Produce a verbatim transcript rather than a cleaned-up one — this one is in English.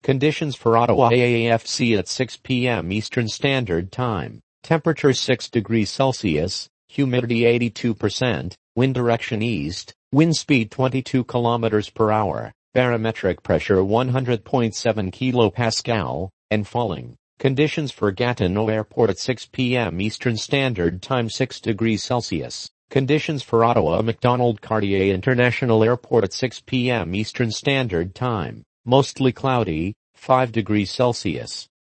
Conditions for Ottawa A A F C at six p m Eastern Standard Time. Temperature six degrees Celsius, humidity eighty-two percent, wind direction east, wind speed twenty-two kilometers per hour, barometric pressure one hundred point seven kilopascal, and falling. Conditions for Gatineau Airport at six p m Eastern Standard Time six degrees Celsius. Conditions for Ottawa Macdonald Cartier International Airport at six p m Eastern Standard Time. Mostly cloudy, five degrees Celsius.